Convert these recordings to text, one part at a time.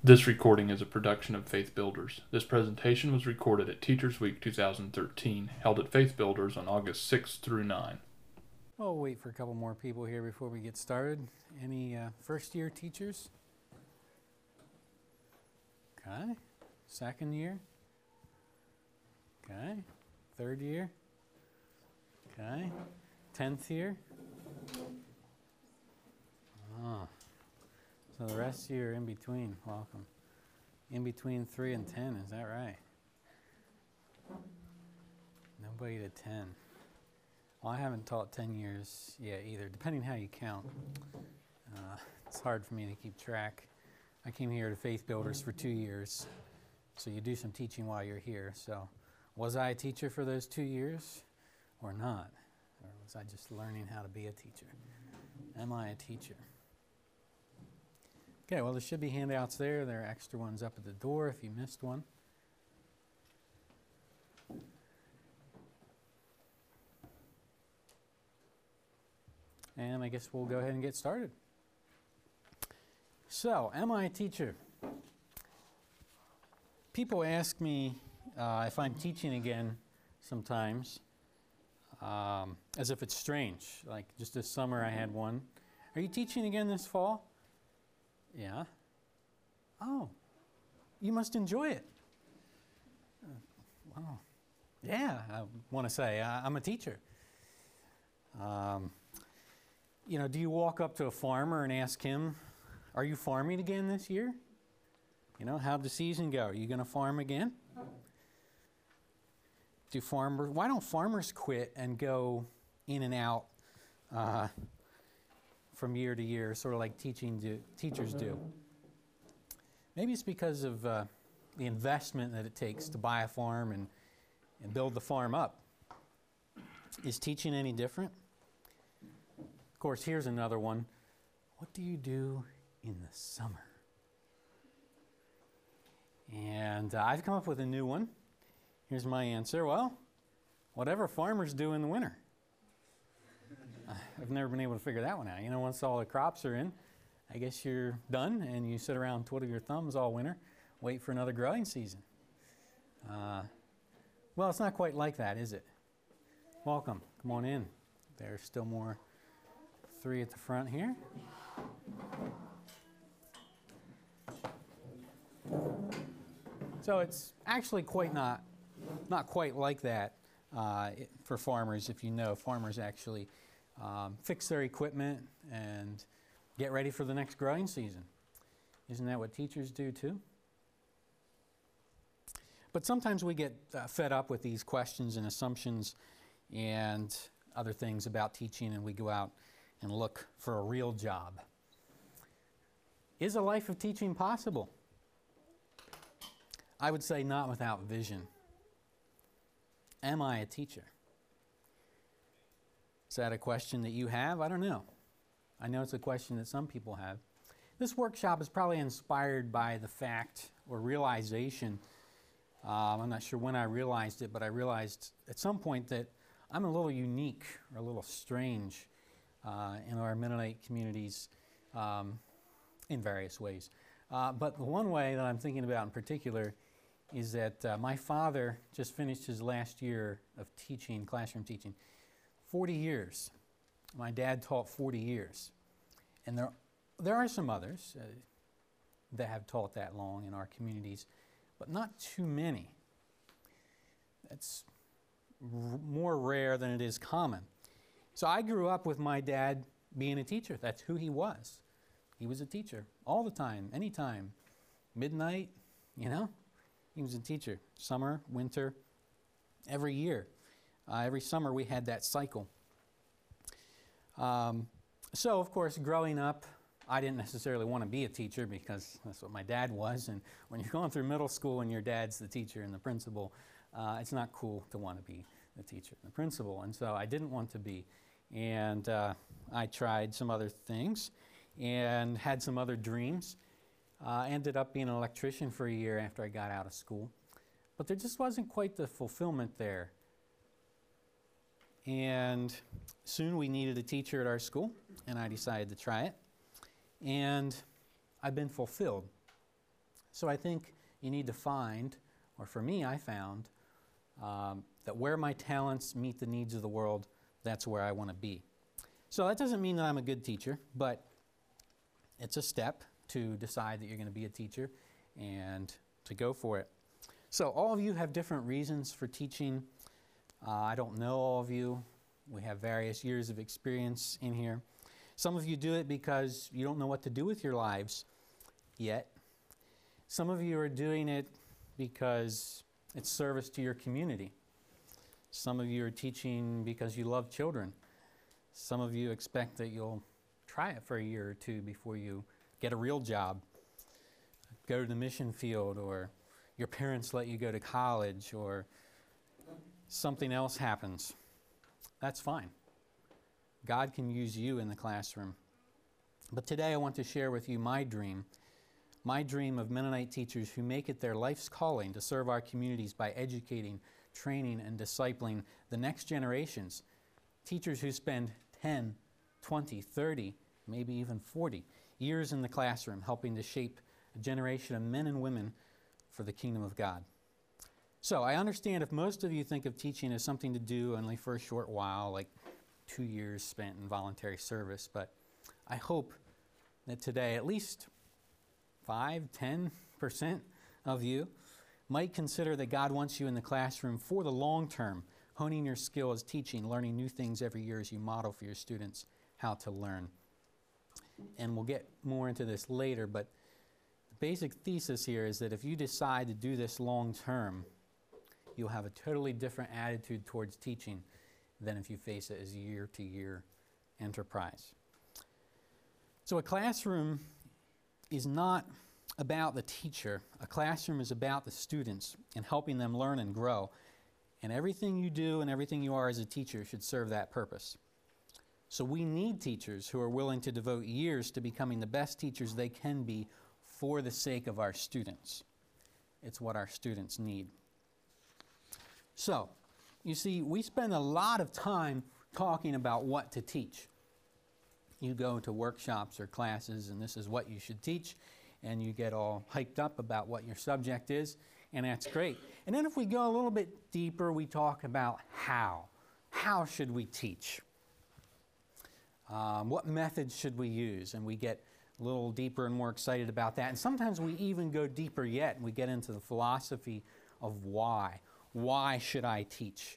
This recording is a production of Faith Builders. This presentation was recorded at Teachers Week 2013, held at Faith Builders on August 6 through 9. We'll wait for a couple more people here before we get started. Any first-year teachers? Okay. Second year? Okay. Third year? Okay. 10th year? Oh. So the rest of you are in between. Welcome. In between 3 and 10, is that right? Nobody to 10. Well, I haven't taught 10 years yet either, depending how you count. It's hard for me to keep track. I came here to Faith Builders for 2 years, so you do some teaching while you're here. So was I a teacher for those 2 years or not? Or was I just learning how to be a teacher? Am I a teacher? Okay, well, there should be handouts there. There are extra ones up at the door if you missed one. And I guess we'll go ahead and get started. So, am I a teacher? People ask me if I'm teaching again sometimes, as if it's strange. Like just this summer I had one. Are you teaching again this fall? Yeah. Oh, you must enjoy it. Wow. Yeah, I want to say I'm a teacher. Do you walk up to a farmer and ask him, are you farming again this year? How'd the season go? Are you going to farm again? Why don't farmers quit and go in and out from year to year, sort of like teachers do? Maybe it's because of the investment that it takes to buy a farm and build the farm up. Is teaching any different? Of course, here's another one. What do you do in the summer? And I've come up with a new one. Here's my answer. Well, whatever farmers do in the winter. I've never been able to figure that one out. Once all the crops are in, I guess you're done and you sit around twiddling your thumbs all winter, wait for another growing season. Well, it's not quite like that, is it? Welcome. Come on in. There's still more. 3 at the front here. So it's actually not quite like that for farmers. If farmers actually fix their equipment and get ready for the next growing season. Isn't that what teachers do too? But sometimes we get fed up with these questions and assumptions and other things about teaching, and we go out and look for a real job. Is a life of teaching possible? I would say not without vision. Am I a teacher? Is that a question that you have? I don't know. I know it's a question that some people have. This workshop is probably inspired by the fact or realization. I'm not sure when I realized it, but I realized at some point that I'm a little unique or a little strange in our Mennonite communities in various ways. But the one way that I'm thinking about in particular is that my father just finished his last year of teaching, classroom teaching, 40 years. My dad taught 40 years. And there are some others that have taught that long in our communities, but not too many. That's more rare than it is common. So I grew up with my dad being a teacher. That's who he was. He was a teacher all the time, anytime, midnight, He was a teacher, summer, winter, every year. Every summer we had that cycle. So, of course, growing up, I didn't necessarily want to be a teacher because that's what my dad was. And when you're going through middle school and your dad's the teacher and the principal, it's not cool to want to be the teacher and the principal. And so I didn't want to be. And I tried some other things and had some other dreams. Ended up being an electrician for a year after I got out of school. But there just wasn't quite the fulfillment there. And soon we needed a teacher at our school, and I decided to try it. And I've been fulfilled So I think you need to find, or for me, I found, that where my talents meet the needs of the world, that's where I want to be. So that doesn't mean that I'm a good teacher, but it's a step to decide that you're going to be a teacher and to go for it. So all of you have different reasons for teaching. I don't know all of you. We have various years of experience in here. Some of you do it because you don't know what to do with your lives yet. Some of you are doing it because it's service to your community. Some of you are teaching because you love children. Some of you expect that you'll try it for a year or two before you get a real job, go to the mission field, or your parents let you go to college, or something else happens. That's fine. God can use you in the classroom. But today I want to share with you my dream of Mennonite teachers who make it their life's calling to serve our communities by educating, training, and discipling the next generations. Teachers who spend 10, 20, 30, maybe even 40 years in the classroom helping to shape a generation of men and women for the kingdom of God. So I understand if most of you think of teaching as something to do only for a short while, like 2 years spent in voluntary service, but I hope that today at least 5-10% of you might consider that God wants you in the classroom for the long term, honing your skill as teaching, learning new things every year as you model for your students how to learn. And we'll get more into this later, but the basic thesis here is that if you decide to do this long term, you'll have a totally different attitude towards teaching than if you face it as a year-to-year enterprise. So a classroom is not about the teacher. A classroom is about the students and helping them learn and grow. And everything you do and everything you are as a teacher should serve that purpose. So we need teachers who are willing to devote years to becoming the best teachers they can be for the sake of our students. It's what our students need. So, you see, we spend a lot of time talking about what to teach. You go to workshops or classes, and this is what you should teach, and you get all hyped up about what your subject is, and that's great. And then if we go a little bit deeper, we talk about how. How should we teach? What methods should we use? And we get a little deeper and more excited about that. And sometimes we even go deeper yet, and we get into the philosophy of why. Why should I teach?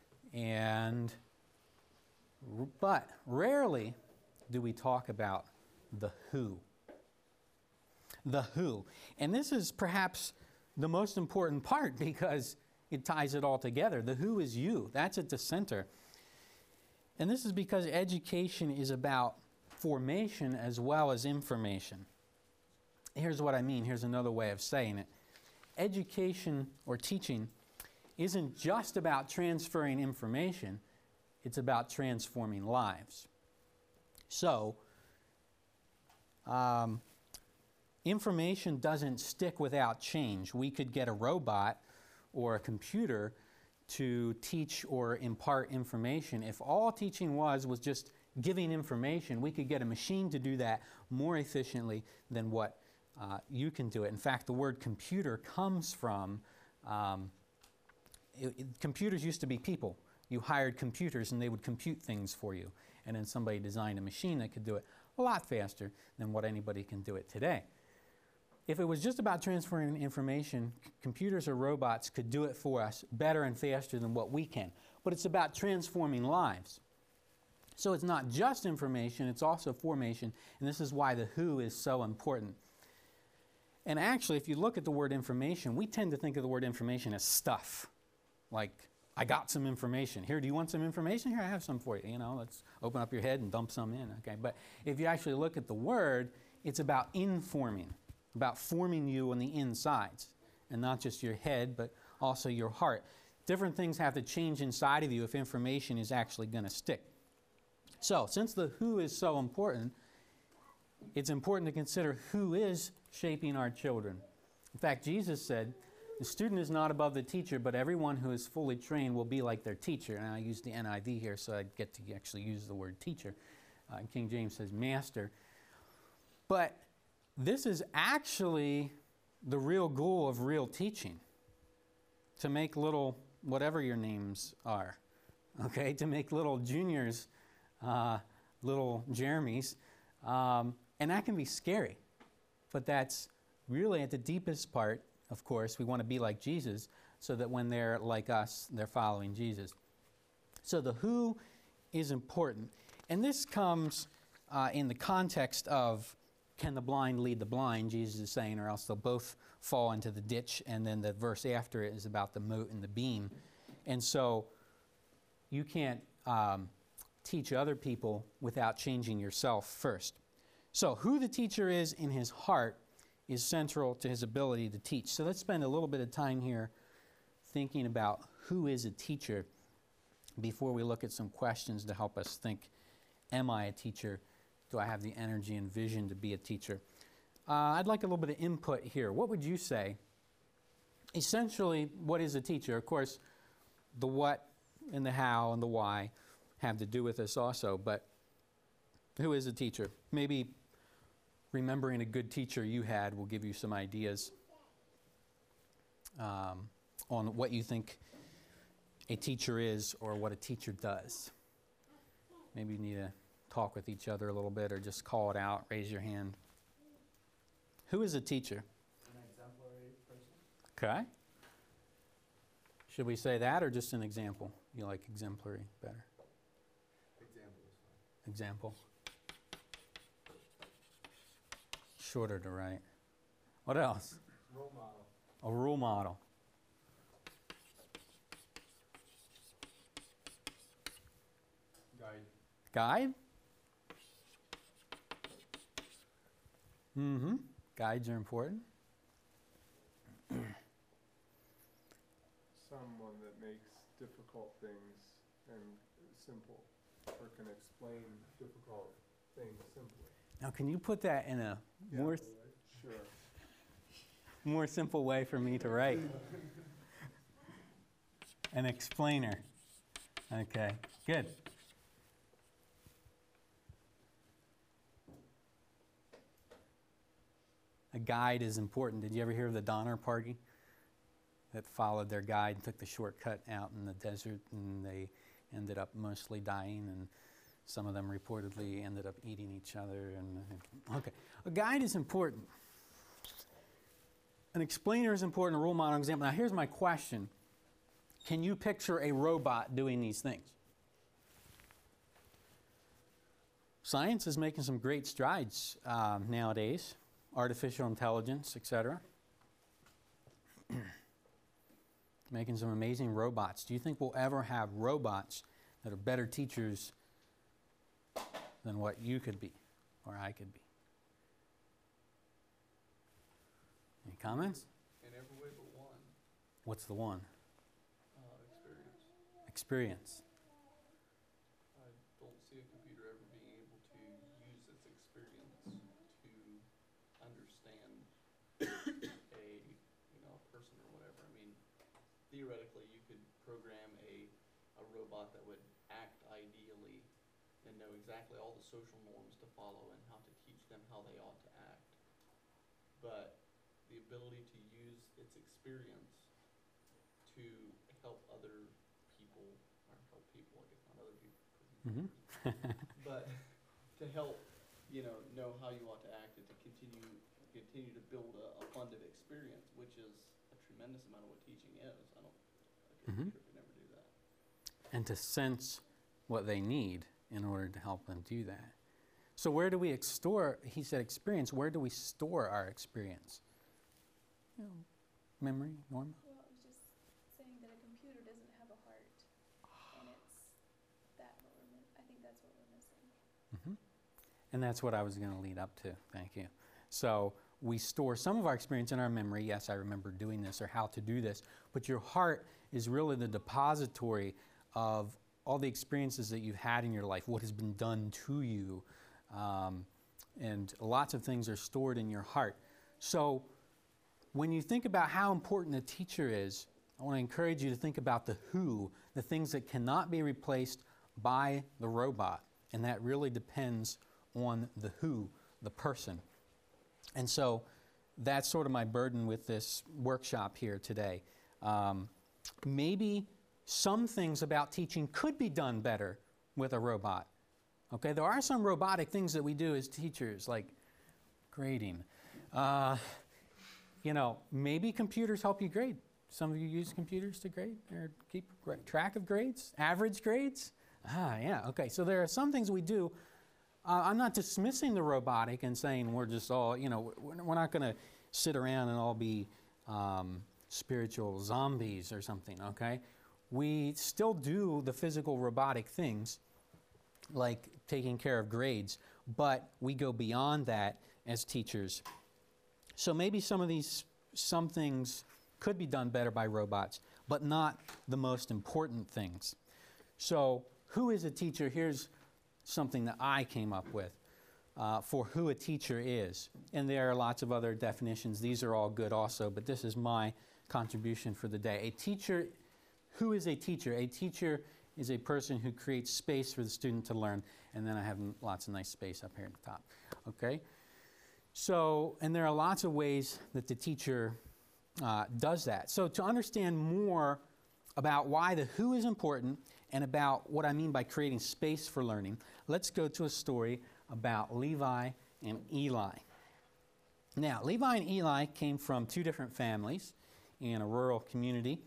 But rarely do we talk about the who. The who. And this is perhaps the most important part because it ties it all together. The who is you. That's at the center. And this is because education is about formation as well as information. Here's what I mean. Here's another way of saying it. Education or teaching isn't just about transferring information, it's about transforming lives. So, information doesn't stick without change. We could get a robot or a computer to teach or impart information. If all teaching was just giving information, we could get a machine to do that more efficiently than what you can do it. In fact, the word computer comes from computers used to be people. You hired computers and they would compute things for you. And then somebody designed a machine that could do it a lot faster than what anybody can do it today. If it was just about transferring information, computers or robots could do it for us better and faster than what we can. But it's about transforming lives. So it's not just information, it's also formation. And this is why the who is so important. And actually, if you look at the word information, we tend to think of the word information as stuff. Like, I got some information. Here, do you want some information? Here, I have some for you. You know, let's open up your head and dump some in. Okay, but if you actually look at the word, it's about informing, about forming you on the insides, and not just your head, but also your heart. Different things have to change inside of you if information is actually going to stick. So, since the who is so important, it's important to consider who is shaping our children. In fact, Jesus said, the student is not above the teacher, but everyone who is fully trained will be like their teacher. And I use the NIV here, so I get to actually use the word teacher. King James says master. But this is actually the real goal of real teaching. To make little, whatever your names are, okay? To make little juniors, little Jeremys. And that can be scary. But that's really at the deepest part, of course, we want to be like Jesus so that when they're like us, they're following Jesus. So the who is important. And this comes in the context of, can the blind lead the blind, Jesus is saying, or else they'll both fall into the ditch. And then the verse after it is about the mote and the beam. And so you can't teach other people without changing yourself first. So who the teacher is in his heart is central to his ability to teach. So let's spend a little bit of time here thinking about who is a teacher before we look at some questions to help us think, am I a teacher? Do I have the energy and vision to be a teacher? I'd like a little bit of input here. What would you say? Essentially, what is a teacher? Of course, the what and the how and the why have to do with this also, but who is a teacher? Maybe remembering a good teacher you had will give you some ideas on what you think a teacher is or what a teacher does. Maybe you need to talk with each other a little bit or just call it out, raise your hand. Who is a teacher? An exemplary person. Okay. Should we say that or just an example? You like exemplary better? Example is fine. Example. Shorter to write. What else? Role model. A role model. Guide. Guide? Mm-hmm. Guides are important. Someone that makes difficult things and simple, or can explain difficult things simply. Now, can you put that in a more Sure. more simple way for me to write? An explainer. Okay, good. A guide is important. Did you ever hear of the Donner Party that followed their guide and took the shortcut out in the desert, and they ended up mostly dying, and some of them reportedly ended up eating each other? And okay, a guide is important. An explainer is important, a role model example. Now here's my question. Can you picture a robot doing these things? Science is making some great strides nowadays. Artificial intelligence, etc. Making some amazing robots. Do you think we'll ever have robots that are better teachers than what you could be or I could be? Any comments? In every way but one. What's the one? Experience. Experience. I don't see a computer ever being able to use its experience to understand a person or whatever. I mean, theoretically, you could program a robot that would act ideally and know exactly all the social norms to follow and how to teach them how they ought to act. But the ability to use its experience to help other people, or help people, I guess not other people, Mm-hmm. but to help, know how you ought to act and to continue to build a funded experience, which is a tremendous amount of what teaching is. A computer could never do that. And to sense what they need in order to help them do that. So where do we store, he said experience, where do we store our experience? Memory, Norma? Well, I was just saying that a computer doesn't have a heart, and I think that's what we're missing. Mm-hmm. And that's what I was going to lead up to. Thank you. So we store some of our experience in our memory. Yes, I remember doing this or how to do this. But your heart is really the depository of all the experiences that you've had in your life, what has been done to you. And lots of things are stored in your heart. So when you think about how important a teacher is, I want to encourage you to think about the who, the things that cannot be replaced by the robot. And that really depends on the who, the person. And so that's sort of my burden with this workshop here today. Maybe some things about teaching could be done better with a robot. Okay, there are some robotic things that we do as teachers, like grading. Maybe computers help you grade. Some of you use computers to grade or keep track of grades, average grades. Yeah, okay. So there are some things we do. I'm not dismissing the robotic and saying we're just all, we're not going to sit around and all be spiritual zombies or something, okay? We still do the physical robotic things, like taking care of grades, but we go beyond that as teachers. So maybe some things could be done better by robots, but not the most important things. So who is a teacher? Here's something that I came up with for who a teacher is. And there are lots of other definitions. These are all good also, but this is my contribution for the day. A teacher, who is a teacher? A teacher is a person who creates space for the student to learn. And then I have lots of nice space up here at the top. Okay? So, and there are lots of ways that the teacher does that. So to understand more about why the who is important and about what I mean by creating space for learning, let's go to a story about Levi and Eli. Now, Levi and Eli came from two different families in a rural community.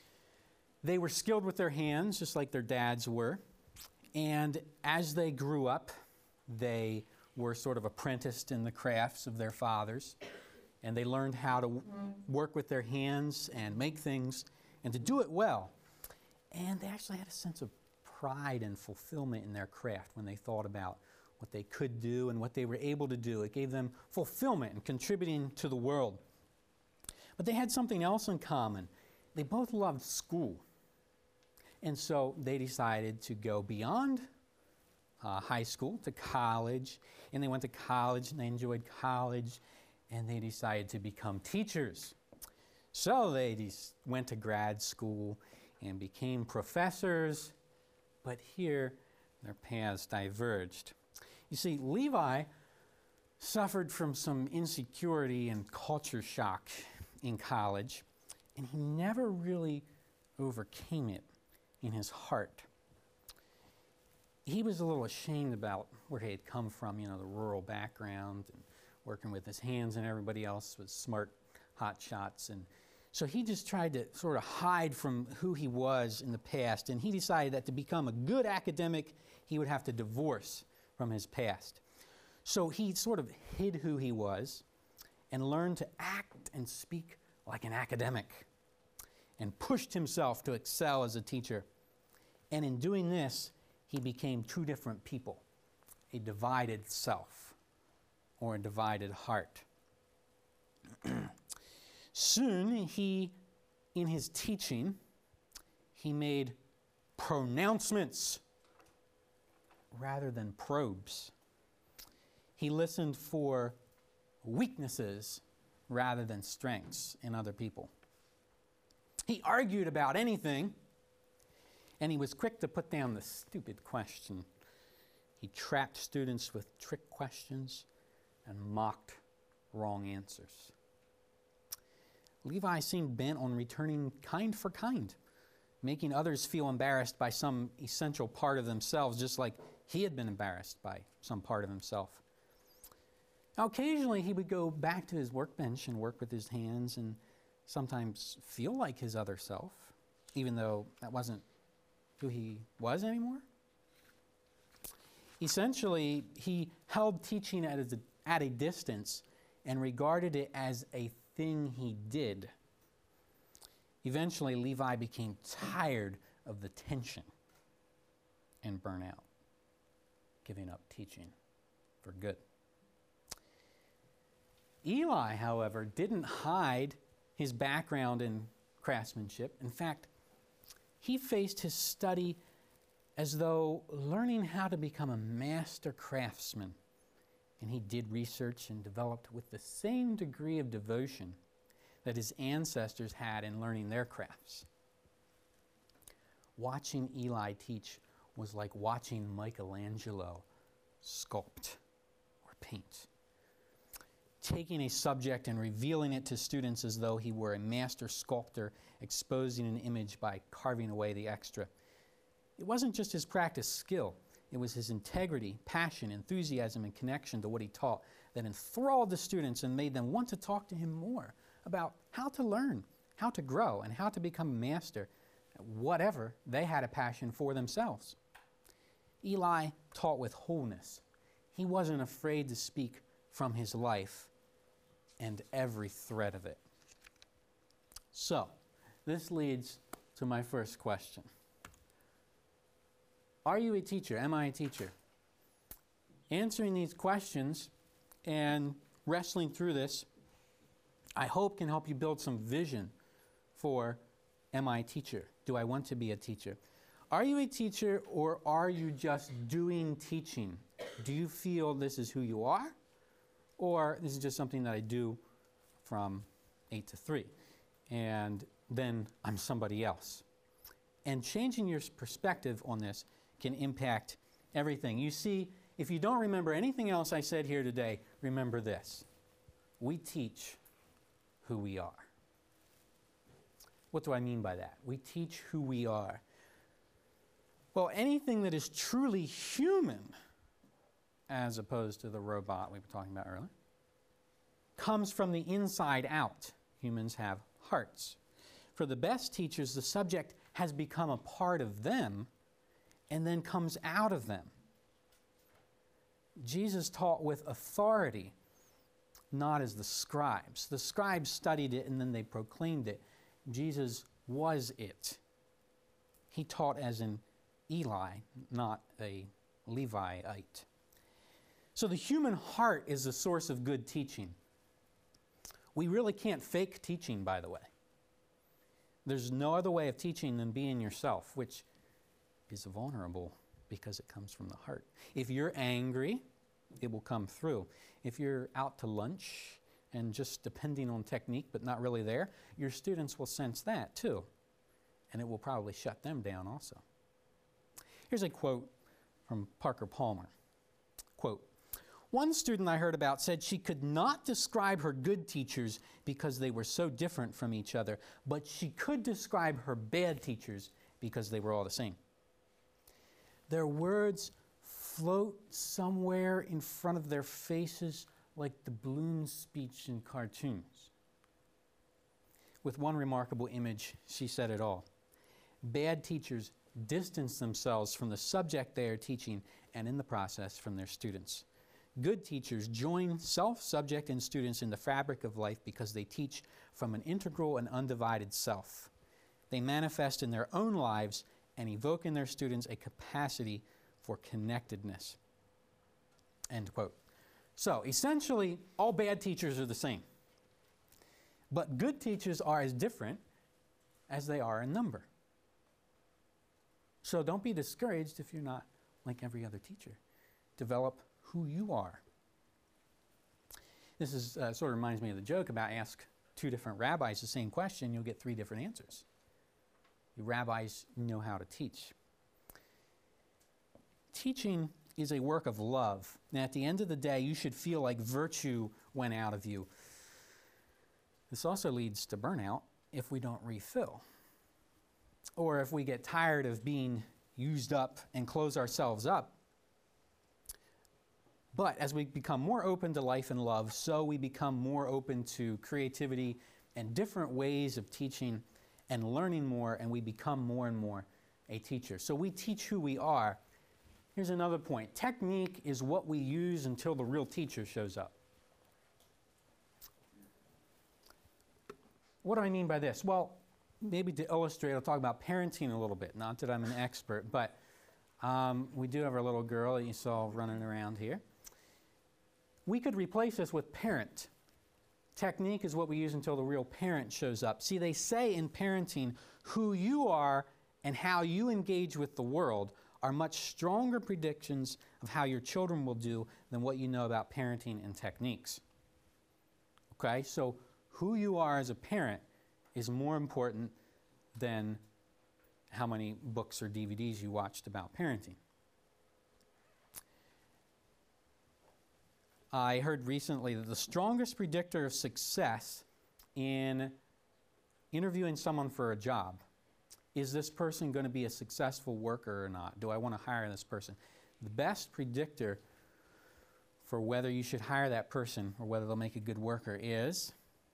They were skilled with their hands, just like their dads were. And as they grew up, they were sort of apprenticed in the crafts of their fathers. And they learned how to work with their hands and make things and to do it well. And they actually had a sense of pride and fulfillment in their craft when they thought about what they could do and what they were able to do. It gave them fulfillment and contributing to the world. But they had something else in common. They both loved school. And so they decided to go beyond high school to college. And they went to college and they enjoyed college. And they decided to become teachers. So they went to grad school and became professors. But here, their paths diverged. You see, Levi suffered from some insecurity and culture shock in college, and he never really overcame it in his heart. He was a little ashamed about where he had come from, the rural background, and working with his hands, and everybody else was smart hot shots. And so he just tried to sort of hide from who he was in the past, and he decided that to become a good academic, he would have to divorce from his past. So he sort of hid who he was and learned to act and speak like an academic and pushed himself to excel as a teacher. And in doing this, he became two different people, a divided self or a divided heart. Soon, in his teaching, he made pronouncements rather than probes. He listened for weaknesses rather than strengths in other people. He argued about anything, and he was quick to put down the stupid question. He trapped students with trick questions and mocked wrong answers. Levi seemed bent on returning kind for kind, making others feel embarrassed by some essential part of themselves, just like he had been embarrassed by some part of himself. Now, occasionally he would go back to his workbench and work with his hands and sometimes feel like his other self, even though that wasn't who he was anymore. Essentially, he held teaching at a distance and regarded it as a thing he did. Eventually, Levi became tired of the tension and burnout, giving up teaching for good. Eli, however, didn't hide his background in craftsmanship. In fact, he faced his study as though learning how to become a master craftsman. And he did research and developed with the same degree of devotion that his ancestors had in learning their crafts. Watching Eli teach was like watching Michelangelo sculpt or paint. taking a subject and revealing it to students as though he were a master sculptor, exposing an image by carving away the extra. It wasn't just his practice skill. It was his integrity, passion, enthusiasm, and connection to what he taught that enthralled the students and made them want to talk to him more about how to learn, how to grow, and how to become a master at whatever they had a passion for themselves. Eli taught with wholeness. He wasn't afraid to speak from his life and every thread of it. So, this leads to my first question. Are you a teacher? Am I a teacher? Answering these questions and wrestling through this, I hope can help you build some vision for, am I a teacher? Do I want to be a teacher? Are you a teacher, or are you just doing teaching? Do you feel this is who you are, or this is just something that I do from 8 to 3, and then I'm somebody else? And changing your perspective on this can impact everything. You see, if you don't remember anything else I said here today, remember this. We teach who we are. What do I mean by that? We teach who we are. Well, anything that is truly human, as opposed to the robot we were talking about earlier, comes from the inside out. Humans have hearts. For the best teachers, the subject has become a part of them and then comes out of them. Jesus taught with authority, not as the scribes. The scribes studied it and then they proclaimed it. Jesus was it. He taught as an Eli, not a Leviite. So the human heart is the source of good teaching. We really can't fake teaching, by the way. There's no other way of teaching than being yourself, which is vulnerable because it comes from the heart. If you're angry, it will come through. If you're out to lunch and just depending on technique but not really there, your students will sense that too. And it will probably shut them down also. Here's a quote from Parker Palmer. Quote, "One student I heard about said she could not describe her good teachers because they were so different from each other, but she could describe her bad teachers because they were all the same. Their words float somewhere in front of their faces like the balloon speech in cartoons." With one remarkable image, she said it all. Bad teachers distance themselves from the subject they are teaching and in the process from their students. Good teachers join self, subject, and students in the fabric of life because they teach from an integral and undivided self. They manifest in their own lives and evoke in their students a capacity for connectedness. End quote. So, essentially, all bad teachers are the same. But good teachers are as different as they are in number. So don't be discouraged if you're not like every other teacher. Develop who you are. This is sort of reminds me of the joke about ask 2 different rabbis the same question, you'll get 3 different answers. The rabbis know how to teach. Teaching is a work of love. And at the end of the day, you should feel like virtue went out of you. This also leads to burnout if we don't refill. Or if we get tired of being used up and close ourselves up. But as we become more open to life and love, so we become more open to creativity and different ways of teaching and learning more, and we become more and more a teacher. So we teach who we are. Here's another point. Technique is what we use until the real teacher shows up. What do I mean by this? Well, maybe to illustrate, I'll talk about parenting a little bit. Not that I'm an expert, but we do have our little girl that you saw running around here. We could replace this with parent. Technique is what we use until the real parent shows up. See, they say in parenting, who you are and how you engage with the world are much stronger predictions of how your children will do than what you know about parenting and techniques. Okay, so who you are as a parent is more important than how many books or DVDs you watched about parenting. I heard recently that the strongest predictor of success in interviewing someone for a job is this person going to be a successful worker or not? Do I want to hire this person? The best predictor for whether you should hire that person or whether they'll make a good worker is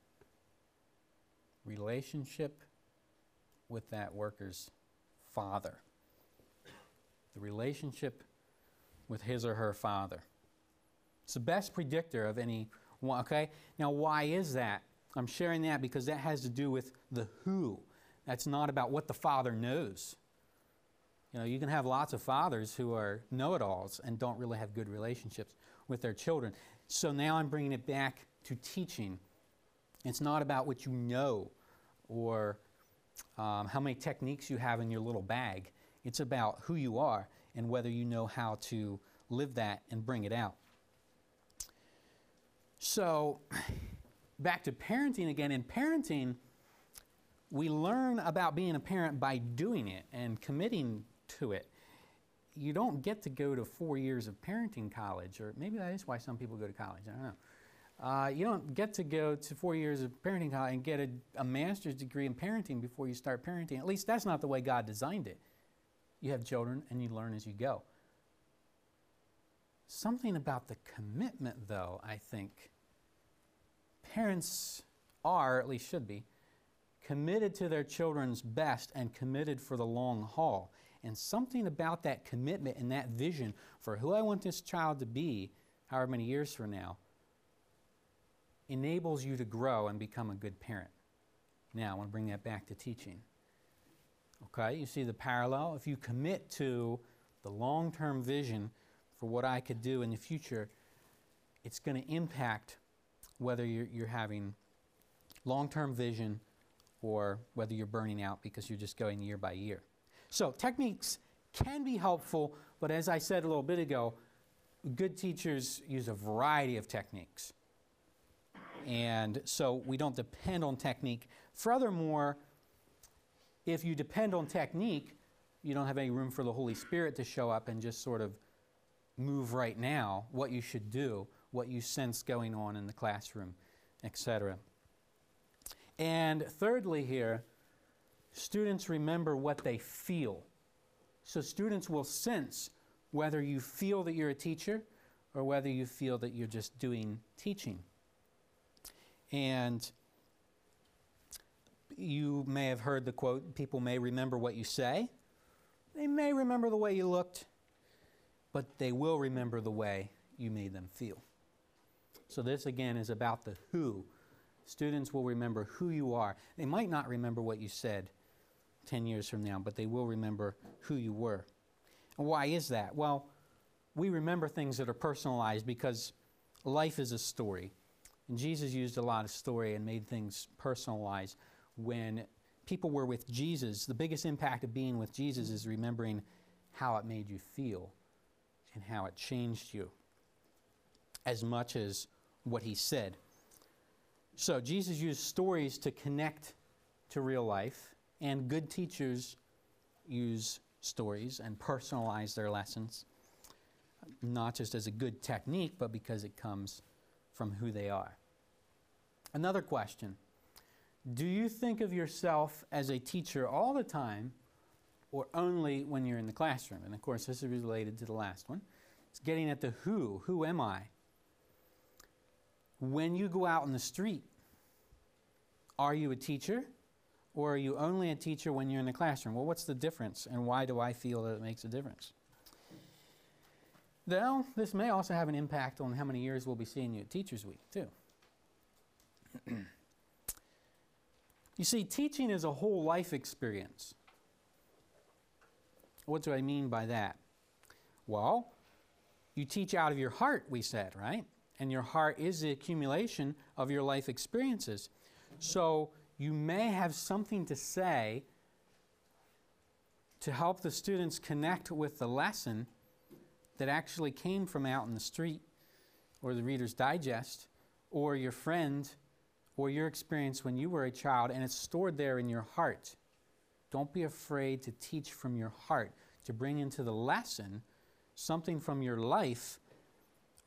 relationship with that worker's father. The relationship with his or her father. It's the best predictor of any one, okay? Now, why is that? I'm sharing that because that has to do with the who. That's not about what the father knows. You know, you can have lots of fathers who are know-it-alls and don't really have good relationships with their children. So now I'm bringing it back to teaching. It's not about what you know or how many techniques you have in your little bag. It's about who you are and whether you know how to live that and bring it out. So, back to parenting again. In parenting, we learn about being a parent by doing it and committing to it. You don't get to go to 4 years of parenting college, or maybe that is why some people go to college, I don't know. You don't get to go to 4 years of parenting college and get a master's degree in parenting before you start parenting. At least that's not the way God designed it. You have children and you learn as you go. Something about the commitment, though, I think. Parents are, or at least should be, committed to their children's best and committed for the long haul. And something about that commitment and that vision for who I want this child to be, however many years from now, enables you to grow and become a good parent. Now, I want to bring that back to teaching. Okay, you see the parallel? If you commit to the long-term vision for what I could do in the future, it's going to impact whether you're having long-term vision or whether you're burning out because you're just going year by year. So techniques can be helpful, but as I said a little bit ago, good teachers use a variety of techniques. And so we don't depend on technique. Furthermore, if you depend on technique, you don't have any room for the Holy Spirit to show up and just sort of move right now what you should do, what you sense going on in the classroom, etc. And thirdly here, students remember what they feel. So students will sense whether you feel that you're a teacher or whether you feel that you're just doing teaching. And you may have heard the quote, people may remember what you say, they may remember the way you looked, but they will remember the way you made them feel. So this again is about the who. Students will remember who you are. They might not remember what you said 10 years from now, but they will remember who you were. And why is that? Well, we remember things that are personalized because life is a story. And Jesus used a lot of story and made things personalized. When people were with Jesus, the biggest impact of being with Jesus is remembering how it made you feel and how it changed you as much as what he said. So Jesus used stories to connect to real life, and good teachers use stories and personalize their lessons, not just as a good technique, but because it comes from who they are. Another question. Do you think of yourself as a teacher all the time or only when you're in the classroom? And of course, this is related to the last one. It's getting at the who. Who am I? When you go out in the street, are you a teacher or are you only a teacher when you're in the classroom? Well, what's the difference and why do I feel that it makes a difference? Well, this may also have an impact on how many years we'll be seeing you at Teachers Week, too. You see, teaching is a whole life experience. What do I mean by that? Well, you teach out of your heart, we said, right? And your heart is the accumulation of your life experiences. So you may have something to say to help the students connect with the lesson that actually came from out in the street or the Reader's Digest or your friend or your experience when you were a child, and it's stored there in your heart. Don't be afraid to teach from your heart, to bring into the lesson something from your life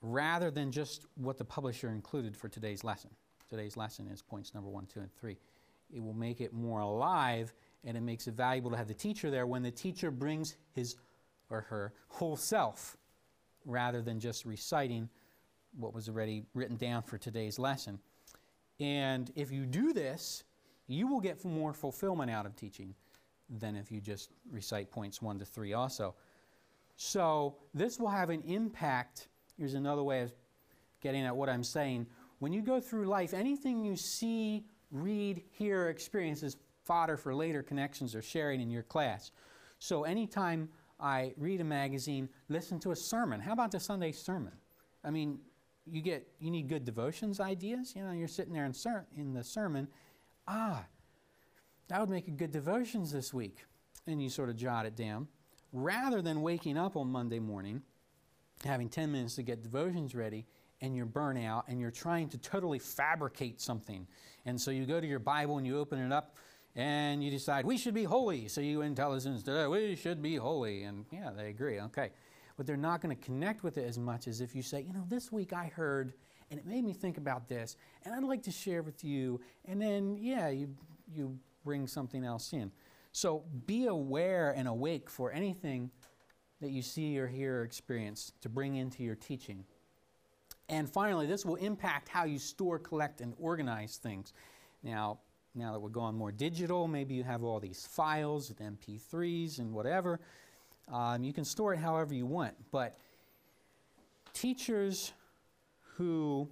rather than just what the publisher included for today's lesson. Today's lesson is points number 1, 2, and 3. It will make it more alive, and it makes it valuable to have the teacher there when the teacher brings his or her whole self, rather than just reciting what was already written down for today's lesson. And if you do this, you will get more fulfillment out of teaching than if you just recite points 1 to 3 also. So this will have an impact. Here's another way of getting at what I'm saying. When you go through life, anything you see, read, hear, or experience is fodder for later connections or sharing in your class. So anytime I read a magazine, listen to a sermon. How about the Sunday sermon? I mean, you need good devotions ideas. You know, you're sitting there in the sermon. That would make a good devotions this week. And you sort of jot it down. Rather than waking up on Monday morning, having 10 minutes to get devotions ready, and you're burnt out, and you're trying to totally fabricate something. And so you go to your Bible and you open it up, and you decide, we should be holy. So you intelligence today, we should be holy. And yeah, they agree, okay. But they're not going to connect with it as much as if you say, you know, this week I heard, and it made me think about this, and I'd like to share with you. And then, yeah, you bring something else in. So be aware and awake for anything that you see or hear or experience to bring into your teaching. And finally, this will impact how you store, collect, and organize things. Now that we're going more digital, maybe you have all these files with MP3s and whatever. You can store it however you want. But teachers who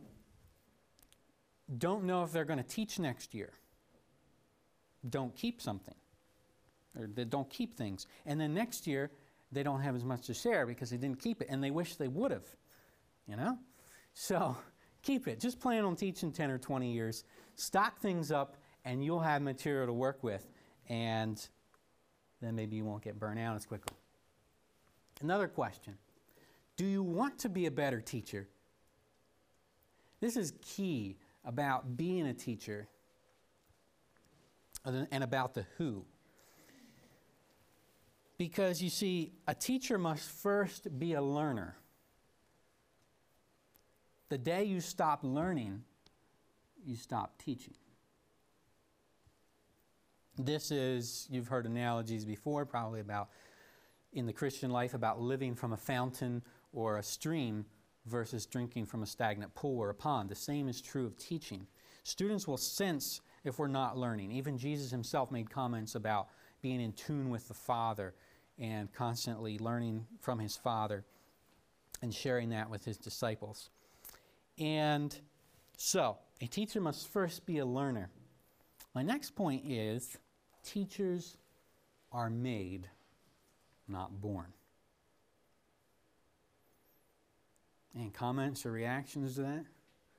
don't know if they're going to teach next year don't keep something. Or they don't keep things. And then next year, they don't have as much to share because they didn't keep it, and they wish they would have, you know? So keep it. Just plan on teaching 10 or 20 years. Stock things up, and you'll have material to work with, and then maybe you won't get burnt out as quickly. Another question. Do you want to be a better teacher? This is key about being a teacher and about the who. Because you see, a teacher must first be a learner. The day you stop learning, you stop teaching. This is, you've heard analogies before, probably about, in the Christian life, about living from a fountain or a stream versus drinking from a stagnant pool or a pond. The same is true of teaching. Students will sense if we're not learning. Even Jesus himself made comments about being in tune with the Father and constantly learning from his Father and sharing that with his disciples. And so, a teacher must first be a learner. My next point is, teachers are made, not born. Any comments or reactions to that?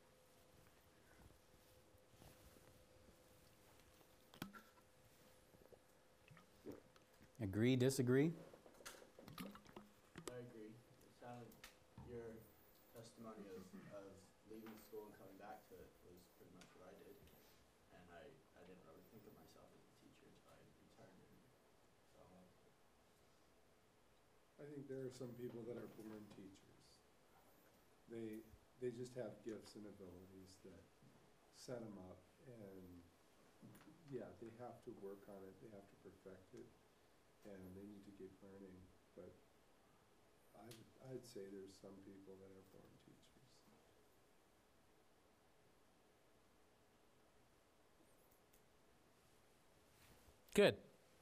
Agree, disagree? I agree. It sounded, your testimony of leaving school and coming back to it was pretty much what I did. And I didn't really think of myself as a teacher until I returned and saw how. I think there are some people that are born teachers. They just have gifts and abilities that set them up, and yeah, they have to work on it, they have to perfect it, and they need to keep learning. But I'd say there's some people that are born teachers. Good.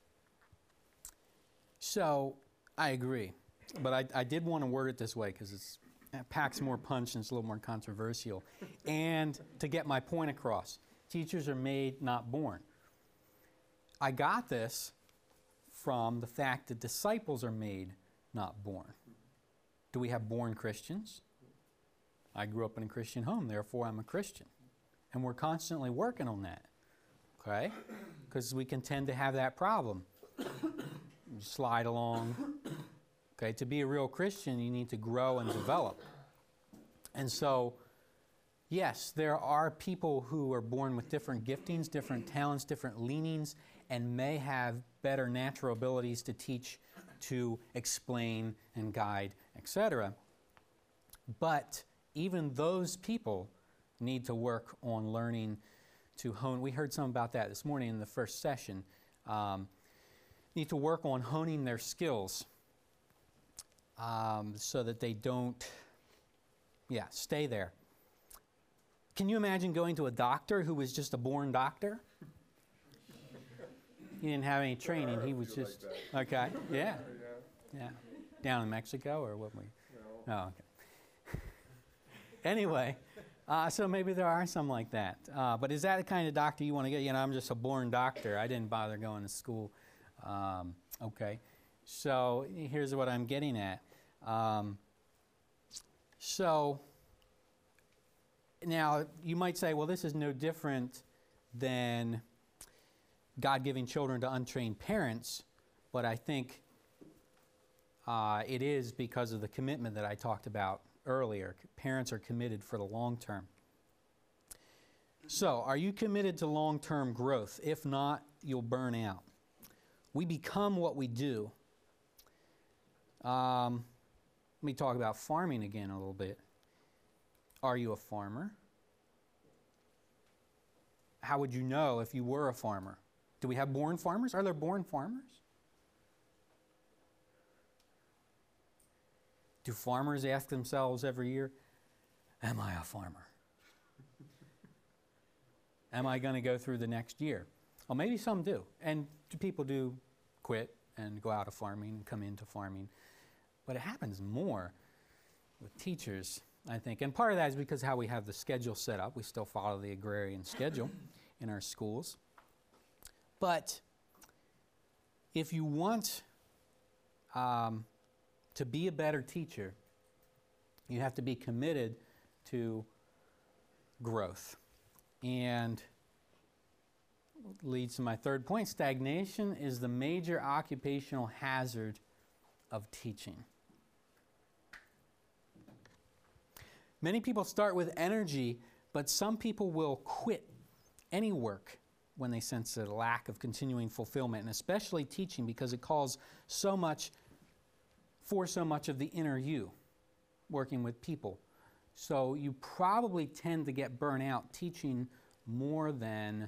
So, I agree. But I did want to word it this way because it packs more punch and it's a little more controversial. And to get my point across, teachers are made, not born. I got this from the fact that disciples are made, not born. Do we have born Christians? I grew up in a Christian home, therefore I'm a Christian. And we're constantly working on that, okay? Because we can tend to have that problem. You slide along. Okay, to be a real Christian, you need to grow and develop. And so, yes, there are people who are born with different giftings, different talents, different leanings, and may have better natural abilities to teach, to explain and guide, etc. But even those people need to work on learning to hone. We heard some about that this morning in the first session. Need to work on honing their skills so that they don't, stay there. Can you imagine going to a doctor who was just a born doctor? He didn't have any training. He was just, okay, yeah. Down in Mexico or what we? No. Oh, okay. Anyway, so maybe there are some like that. But is that the kind of doctor you want to get? You know, I'm just a born doctor. I didn't bother going to school. Okay. So here's what I'm getting at. So now you might say, well, this is no different than God giving children to untrained parents, but I think it is because of the commitment that I talked about earlier. Parents are committed for the long term. So, are you committed to long-term growth? If not, you'll burn out. We become what we do. Let me talk about farming again a little bit. Are you a farmer? How would you know if you were a farmer? Do we have born farmers? Are there born farmers? Do farmers ask themselves every year, am I a farmer? Am I going to go through the next year? Well, maybe some do. And people do quit and go out of farming and come into farming. But it happens more with teachers, I think. And part of that is because how we have the schedule set up. We still follow the agrarian schedule in our schools. But if you want to be a better teacher, you have to be committed to growth. And leads to my third point. Stagnation is the major occupational hazard of teaching. Many people start with energy, but some people will quit any work when they sense a lack of continuing fulfillment, and especially teaching, because it calls so much of the inner you, working with people. So you probably tend to get burnt out teaching more than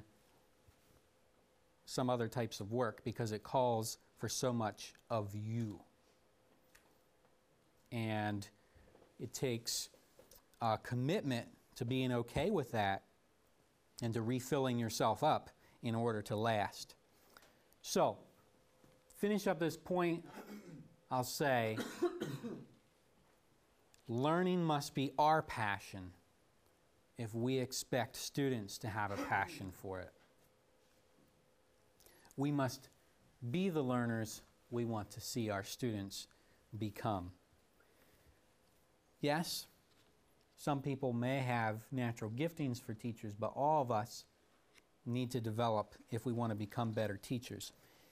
some other types of work because it calls for so much of you. And it takes a commitment to being okay with that and to refilling yourself up in order to last. So, finish up this point, I'll say, learning must be our passion if we expect students to have a passion for it. We must be the learners we want to see our students become. Yes, some people may have natural giftings for teachers, but all of us need to develop if we want to become better teachers.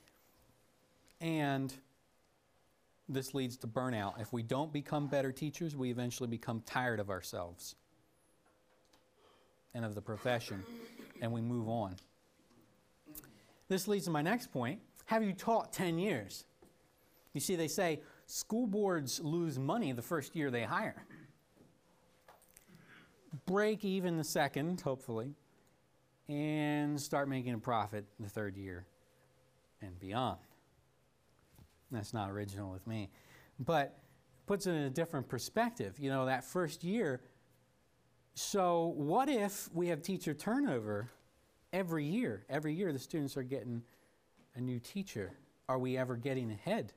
And this leads to burnout. If we don't become better teachers, we eventually become tired of ourselves and of the profession, and we move on. This leads to my next point. Have you taught 10 years? You see, they say school boards lose money the first year they hire. Break even the second, hopefully, and start making a profit the third year and beyond. That's not original with me. But puts it in a different perspective. You know, that first year. So what if we have teacher turnover every year? Every year the students are getting a new teacher. Are we ever getting ahead?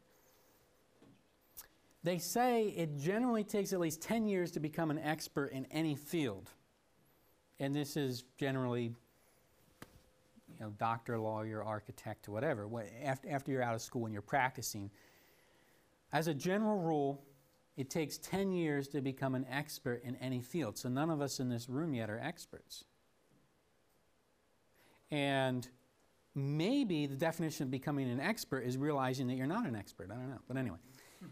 They say it generally takes at least 10 years to become an expert in any field. And this is generally, doctor, lawyer, architect, whatever. After you're out of school and you're practicing. As a general rule, it takes 10 years to become an expert in any field. So none of us in this room yet are experts. And maybe the definition of becoming an expert is realizing that you're not an expert. I don't know. But anyway.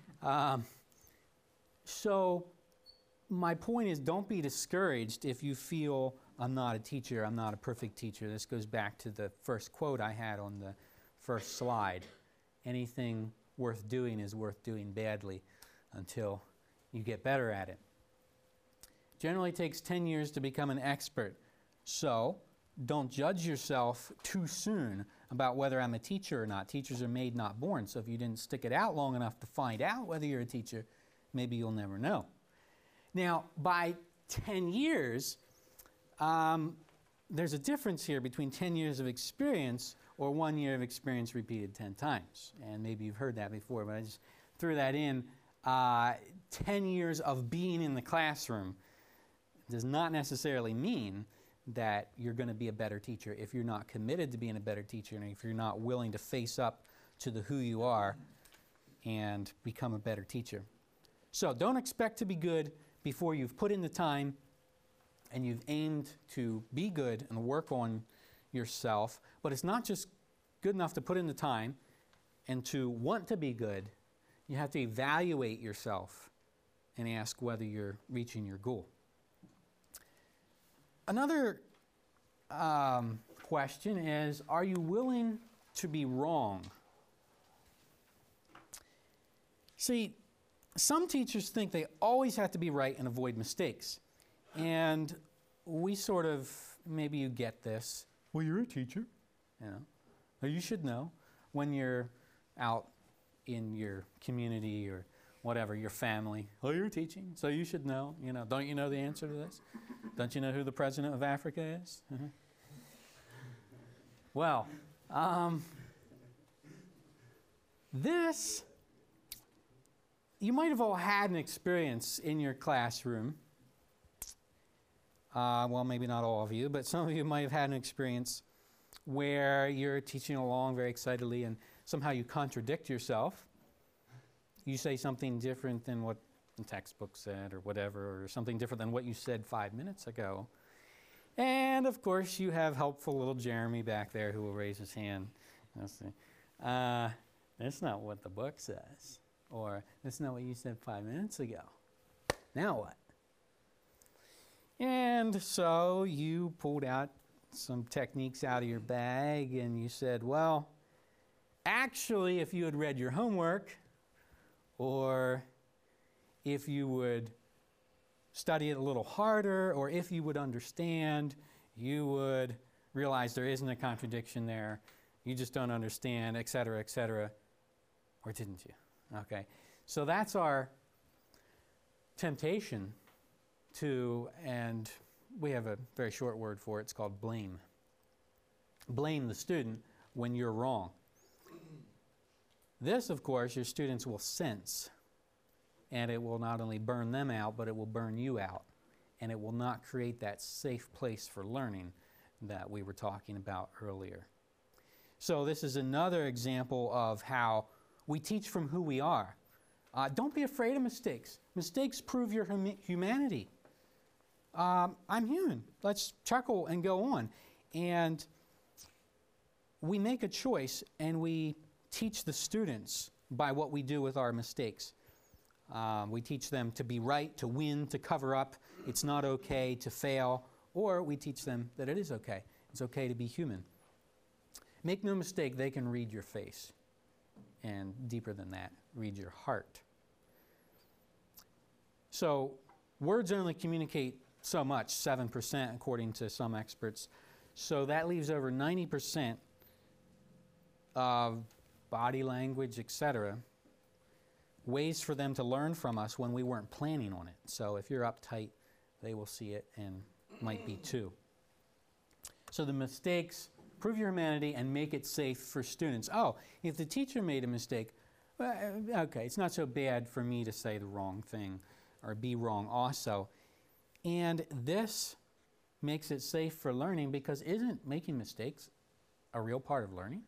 So my point is, don't be discouraged if you feel I'm not a teacher, I'm not a perfect teacher. This goes back to the first quote I had on the first slide. Anything worth doing is worth doing badly until you get better at it. Generally takes 10 years to become an expert. So don't judge yourself too soon about whether I'm a teacher or not. Teachers are made, not born. So if you didn't stick it out long enough to find out whether you're a teacher, maybe you'll never know. Now, by 10 years, there's a difference here between 10 years of experience or 1 year of experience repeated 10 times. And maybe you've heard that before, but I just threw that in. 10 years of being in the classroom does not necessarily mean that you're going to be a better teacher if you're not committed to being a better teacher and if you're not willing to face up to the who you are and become a better teacher. So don't expect to be good before you've put in the time and you've aimed to be good and work on yourself. But it's not just good enough to put in the time and to want to be good. You have to evaluate yourself and ask whether you're reaching your goal. Another question is, are you willing to be wrong? See, some teachers think they always have to be right and avoid mistakes. And we sort of, maybe you get this. Well, you're a teacher, you know. Or you should know when you're out in your community or whatever, your family. Oh, you're teaching, so you should know. You know, don't you know the answer to this? Don't you know who the president of Africa is? Well, this, you might have all had an experience in your classroom. Well, maybe not all of you, but some of you might have had an experience where you're teaching along very excitedly and somehow you contradict yourself. You say something different than what the textbook said or whatever, or something different than what you said 5 minutes ago. And, of course, you have helpful little Jeremy back there who will raise his hand. Let's see. That's not what the book says. Or, that's not what you said 5 minutes ago. Now what? And so you pulled out some techniques out of your bag and you said, well, actually, if you had read your homework, or if you would study it a little harder, or if you would understand, you would realize there isn't a contradiction there. You just don't understand, et cetera, or didn't you? Okay, so that's our temptation to, and we have a very short word for it, it's called blame. Blame the student when you're wrong. This, of course, your students will sense, and it will not only burn them out, but it will burn you out, and it will not create that safe place for learning that we were talking about earlier. So this is another example of how we teach from who we are. Don't be afraid of mistakes. Mistakes prove your humanity. I'm human. Let's chuckle and go on. And we make a choice, and we teach the students by what we do with our mistakes. We teach them to be right, to win, to cover up. It's not okay to fail. Or we teach them that it is okay. It's okay to be human. Make no mistake, they can read your face. And deeper than that, read your heart. So words only communicate so much, 7% according to some experts. So that leaves over 90% of body language, etc., ways for them to learn from us when we weren't planning on it. So if you're uptight, they will see it and might be too. So the mistakes prove your humanity and make it safe for students. Oh, if the teacher made a mistake, well, okay, it's not so bad for me to say the wrong thing or be wrong also. And this makes it safe for learning, because isn't making mistakes a real part of learning?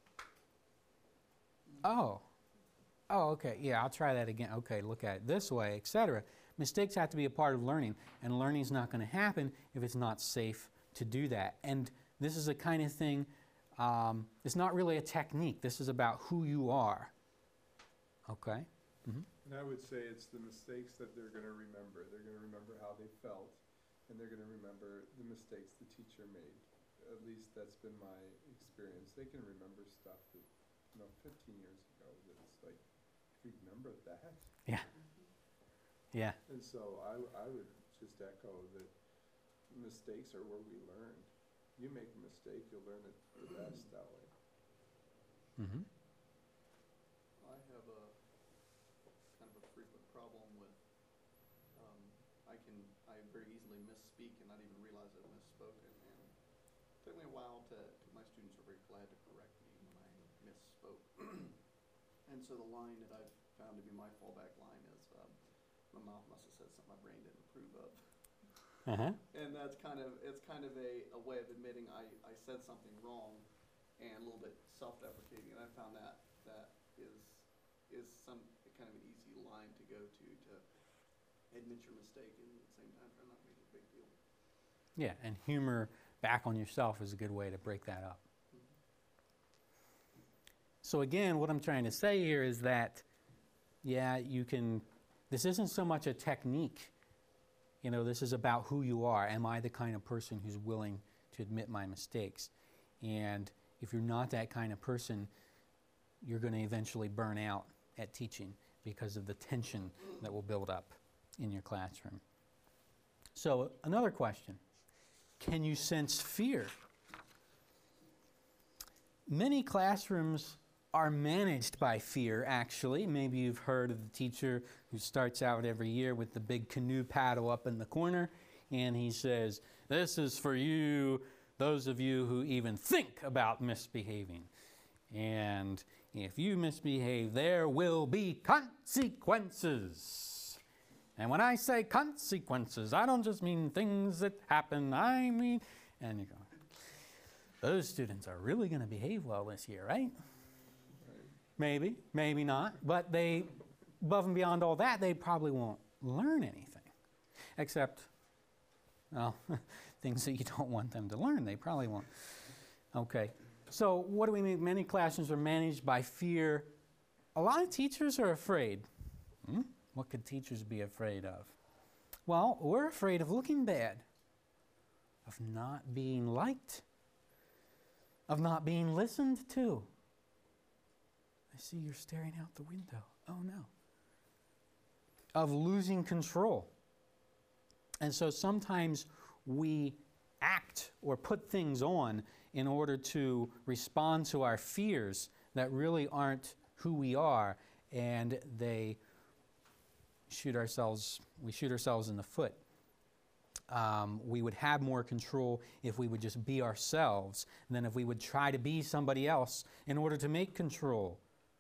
Oh, okay, yeah, I'll try that again. Okay, look at it this way, etc. Mistakes have to be a part of learning, and learning's not going to happen if it's not safe to do that. And this is a kind of thing, it's not really a technique. This is about who you are. Okay? Mm-hmm. And I would say it's the mistakes that they're going to remember. They're going to remember how they felt, and they're going to remember the mistakes the teacher made. At least that's been my experience. They can remember stuff that, 15 years ago, that it's like, remember that? Yeah. Yeah. And so I would just echo that mistakes are where we learn. You make a mistake, you'll learn it the best that way. Mm-hmm. I have a kind of a frequent problem with, I very easily misspeak and not even realize I've misspoken. And it took me a while my students are very glad to correct me when I misspoke. And so the line that I've found to be my fallback line is, my mouth must have said something my brain didn't approve of. Uh-huh. And it's kind of a way of admitting I said something wrong and a little bit self-deprecating. And I found that is some kind of an easy line to go to admit your mistake and at the same time try not to make it a big deal. Yeah, and humor back on yourself is a good way to break that up. So again, what I'm trying to say here is that, yeah, this isn't so much a technique. You know, this is about who you are. Am I the kind of person who's willing to admit my mistakes? And if you're not that kind of person, you're going to eventually burn out at teaching because of the tension that will build up in your classroom. So another question, can you sense fear? Many classrooms are managed by fear, actually. Maybe you've heard of the teacher who starts out every year with the big canoe paddle up in the corner, and he says, "This is for you, those of you who even think about misbehaving. And if you misbehave, there will be consequences." And when I say consequences, I don't just mean things that happen, I mean, and you go, those students are really going to behave well this year, right? Maybe, maybe not, but they, above and beyond all that, they probably won't learn anything. Except, well, things that you don't want them to learn, they probably won't. Okay, so what do we mean? Many classrooms are managed by fear. A lot of teachers are afraid. What could teachers be afraid of? Well, we're afraid of looking bad, of not being liked, of not being listened to. I see you're staring out the window. Oh no. Of losing control. And so sometimes we act or put things on in order to respond to our fears that really aren't who we are, and we shoot ourselves in the foot. We would have more control if we would just be ourselves than if we would try to be somebody else in order to make control.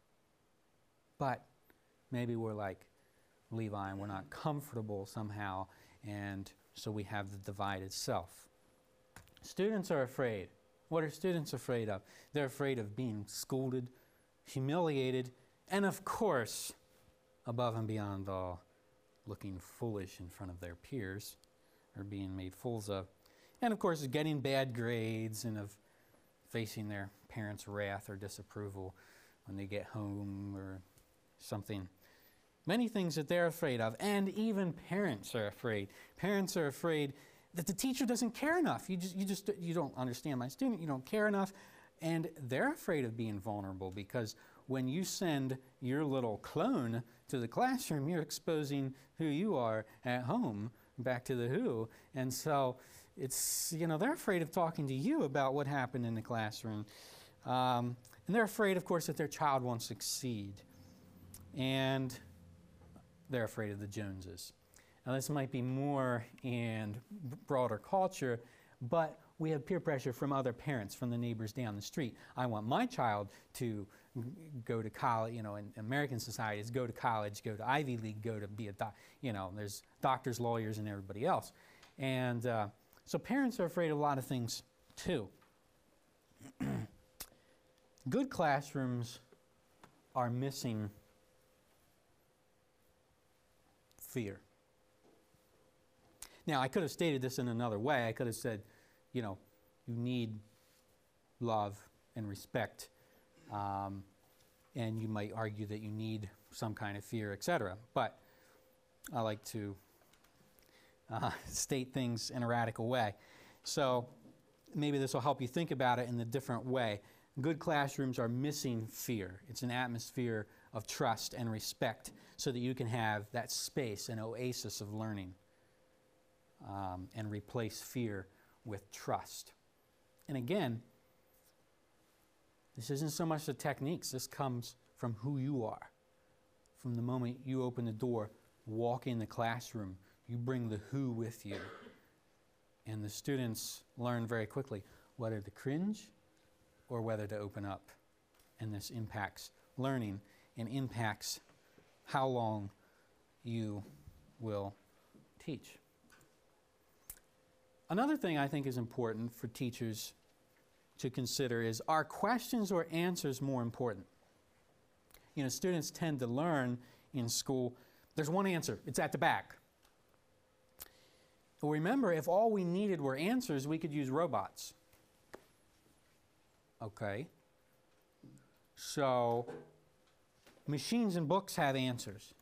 But maybe we're like Levi and we're not comfortable somehow, and so we have the divided self. Students are afraid. What are students afraid of? They're afraid of being scolded, humiliated, and of course, above and beyond all, looking foolish in front of their peers or being made fools of. And of course, getting bad grades and of facing their parents' wrath or disapproval when they get home or something. Many things that they're afraid of, and even parents are afraid. Parents are afraid that the teacher doesn't care enough. You don't understand my student, you don't care enough, and they're afraid of being vulnerable because when you send your little clone to the classroom, you're exposing who you are at home back to the who. And so it's, they're afraid of talking to you about what happened in the classroom. And they're afraid, of course, that their child won't succeed. And they're afraid of the Joneses. Now, this might be more in broader culture, but we have peer pressure from other parents, from the neighbors down the street. I want my child to go to college, in American societies, go to college, go to Ivy League, go to be a there's doctors, lawyers, and everybody else. And so parents are afraid of a lot of things, too. Good classrooms are missing fear. Now, I could have stated this in another way. I could have said, you need love and respect, and you might argue that you need some kind of fear, etc. But I like to state things in a radical way. So maybe this will help you think about it in a different way. Good classrooms are missing fear. It's an atmosphere of trust and respect so that you can have that space, an oasis of learning. and replace fear with trust. And again, this isn't so much the techniques. This comes from who you are. From the moment you open the door, walk in the classroom, you bring the who with you. And the students learn very quickly whether to cringe or whether to open up. And this impacts learning and impacts how long you will teach. Another thing I think is important for teachers to consider is, are questions or answers more important? You know, students tend to learn in school, there's one answer, it's at the back. Well, remember, if all we needed were answers, we could use robots. Okay. So, machines and books have answers.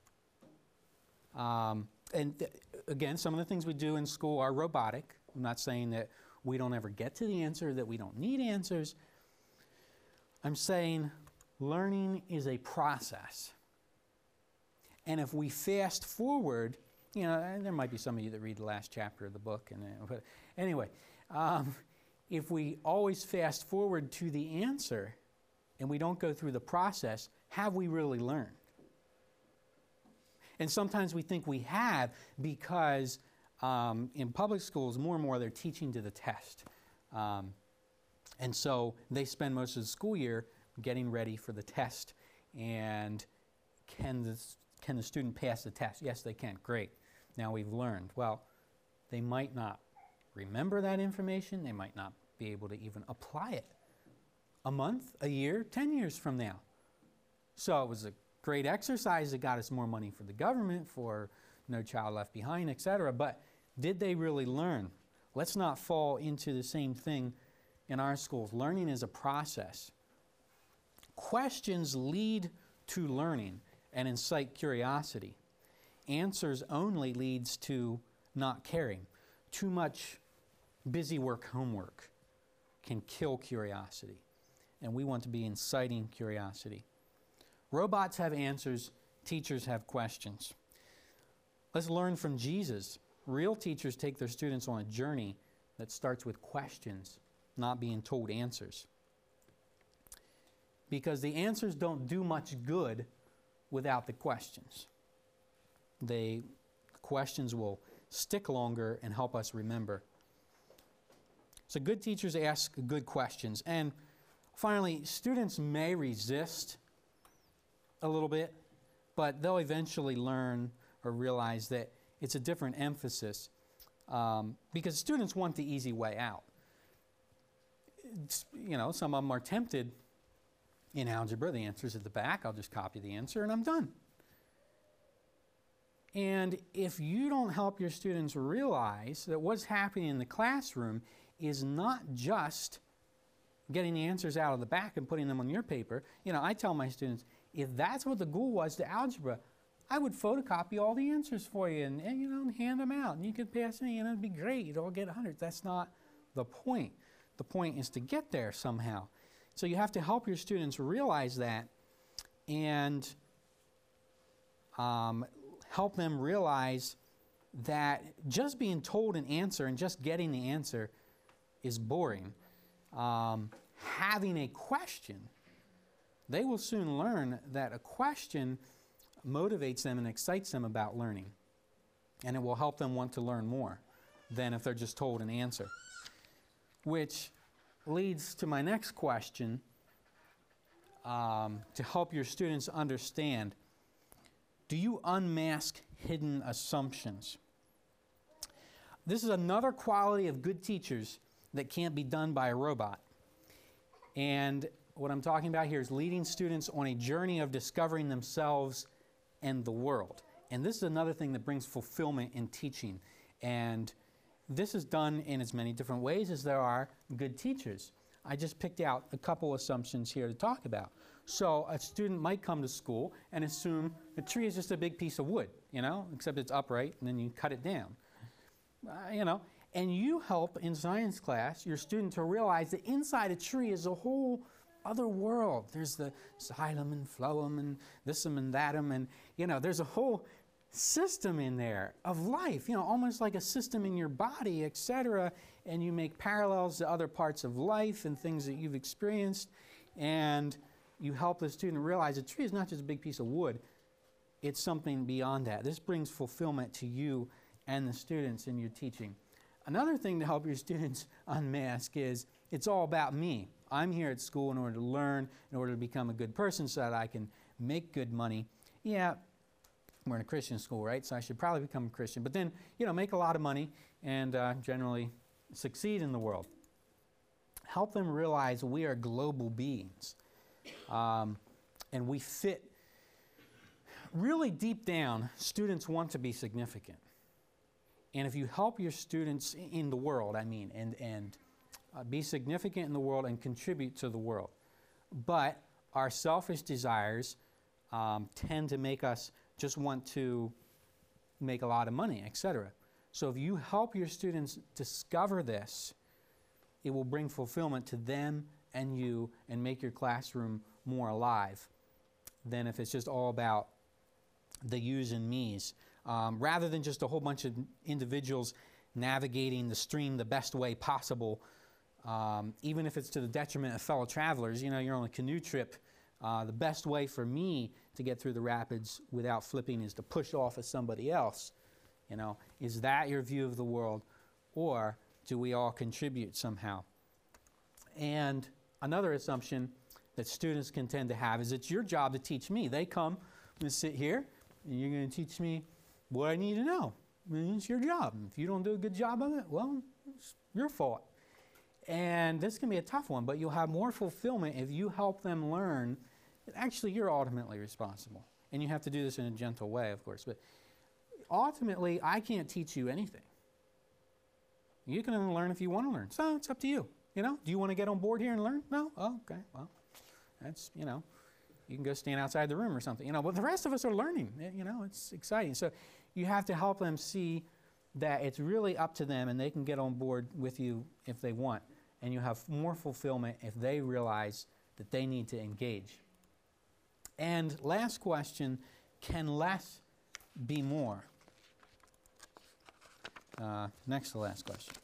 Again, some of the things we do in school are robotic. I'm not saying that we don't ever get to the answer, that we don't need answers. I'm saying learning is a process. And if we fast forward, you know, and there might be some of you that read the last chapter of the book. But anyway, if we always fast forward to the answer and we don't go through the process, have we really learned? And sometimes we think we have because in public schools, more and more they're teaching to the test. And so they spend most of the school year getting ready for the test. And can the student pass the test? Yes, they can. Great. Now we've learned. Well, they might not remember that information. They might not be able to even apply it a month, a year, 10 years from now. So it was a great exercise that got us more money for the government, for No Child Left Behind, etc. But did they really learn? Let's not fall into the same thing in our schools. Learning is a process. Questions lead to learning and incite curiosity. Answers only leads to not caring. Too much busy work, homework can kill curiosity. And we want to be inciting curiosity. Robots have answers, teachers have questions. Let's learn from Jesus. Real teachers take their students on a journey that starts with questions, not being told answers. Because the answers don't do much good without the questions. The questions will stick longer and help us remember. So good teachers ask good questions. And finally, students may resist a little bit, but they'll eventually learn or realize that it's a different emphasis because students want the easy way out. You know, some of them are tempted in algebra. The answer's at the back. I'll just copy the answer and I'm done. And if you don't help your students realize that what's happening in the classroom is not just getting the answers out of the back and putting them on your paper. You know, I tell my students, if that's what the goal was to algebra, I would photocopy all the answers for you and you know, and hand them out. And you could pass me, and it'd be great. You'd all get 100. That's not the point. The point is to get there somehow. So you have to help your students realize that and help them realize that just being told an answer and just getting the answer is boring. Having a question, they will soon learn that a question motivates them and excites them about learning. And it will help them want to learn more than if they're just told an answer. Which leads to my next question, to help your students understand. Do you unmask hidden assumptions? This is another quality of good teachers that can't be done by a robot. And what I'm talking about here is leading students on a journey of discovering themselves and the world. And this is another thing that brings fulfillment in teaching. And this is done in as many different ways as there are good teachers. I just picked out a couple assumptions here to talk about. So a student might come to school and assume a tree is just a big piece of wood, you know, except it's upright and then you cut it down. You know, and you help in science class your student to realize that inside a tree is a whole other world. There's the xylem and phloem and this'em and that'em, and you know, there's a whole system in there of life, almost like a system in your body, etc. And you make parallels to other parts of life and things that you've experienced, and you help the student realize a tree is not just a big piece of wood, it's something beyond that. This brings fulfillment to you and the students in your teaching. Another thing to help your students unmask is it's all about me. I'm here at school in order to learn, in order to become a good person so that I can make good money. Yeah, we're in a Christian school, right? So I should probably become a Christian. But then, make a lot of money and generally succeed in the world. Help them realize we are global beings. And we fit, really deep down, students want to be significant. And if you help your students in the world, and be significant in the world and contribute to the world. But our selfish desires tend to make us just want to make a lot of money, etc. So if you help your students discover this, it will bring fulfillment to them and you and make your classroom more alive than if it's just all about the yous and me's. Rather than just a whole bunch of individuals navigating the stream the best way possible, even if it's to the detriment of fellow travelers, you're on a canoe trip, the best way for me to get through the rapids without flipping is to push off of somebody else. Is that your view of the world, or do we all contribute somehow? And another assumption that students can tend to have is it's your job to teach me. They come and sit here, and you're going to teach me what I need to know. It's your job. If you don't do a good job of it, well, it's your fault. And this can be a tough one, but you'll have more fulfillment if you help them learn that actually you're ultimately responsible. And you have to do this in a gentle way, of course. But ultimately, I can't teach you anything. You can only learn if you want to learn. So it's up to you. Do you want to get on board here and learn? No? Oh, okay. Well, that's, you can go stand outside the room or something. But the rest of us are learning. It's exciting. So you have to help them see that it's really up to them and they can get on board with you if they want. And you have more fulfillment if they realize that they need to engage. And last question, can less be more? Next to the last question.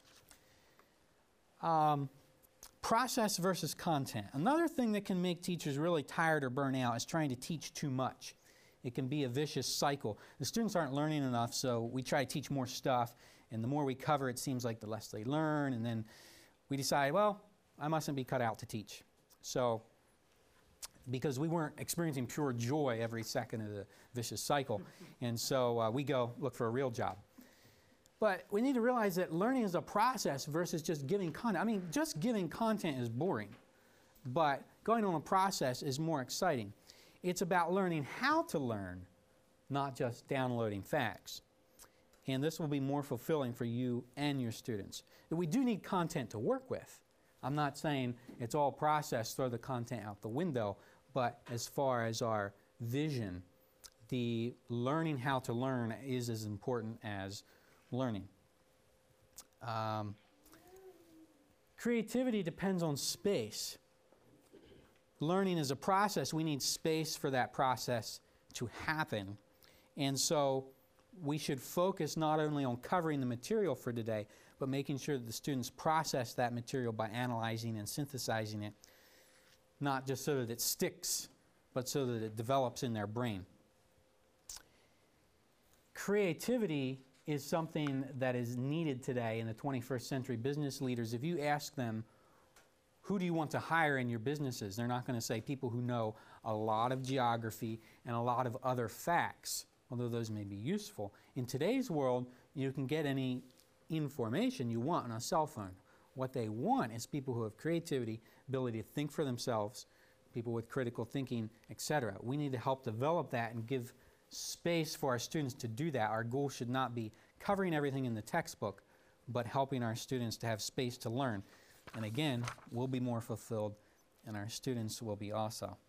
Process versus content. Another thing that can make teachers really tired or burn out is trying to teach too much. It can be a vicious cycle. The students aren't learning enough, so we try to teach more stuff, and the more we cover, it seems like the less they learn, and then we decide, well, I mustn't be cut out to teach. So, because we weren't experiencing pure joy every second of the vicious cycle, and so we go look for a real job. But we need to realize that learning is a process versus just giving content. Just giving content is boring, but going on a process is more exciting. It's about learning how to learn, not just downloading facts. And this will be more fulfilling for you and your students. We do need content to work with. I'm not saying it's all process, throw the content out the window, but as far as our vision, the learning how to learn is as important as learning. Creativity depends on space. Learning is a process. We need space for that process to happen. And so we should focus not only on covering the material for today, but making sure that the students process that material by analyzing and synthesizing it, not just so that it sticks, but so that it develops in their brain. Creativity is something that is needed today in the 21st century. Business leaders, if you ask them, who do you want to hire in your businesses? They're not going to say people who know a lot of geography and a lot of other facts, although those may be useful. In today's world, you can get any information you want on a cell phone. What they want is people who have creativity, ability to think for themselves, people with critical thinking, etc. We need to help develop that and give space for our students to do that. Our goal should not be covering everything in the textbook, but helping our students to have space to learn. And again, we'll be more fulfilled, and our students will be also.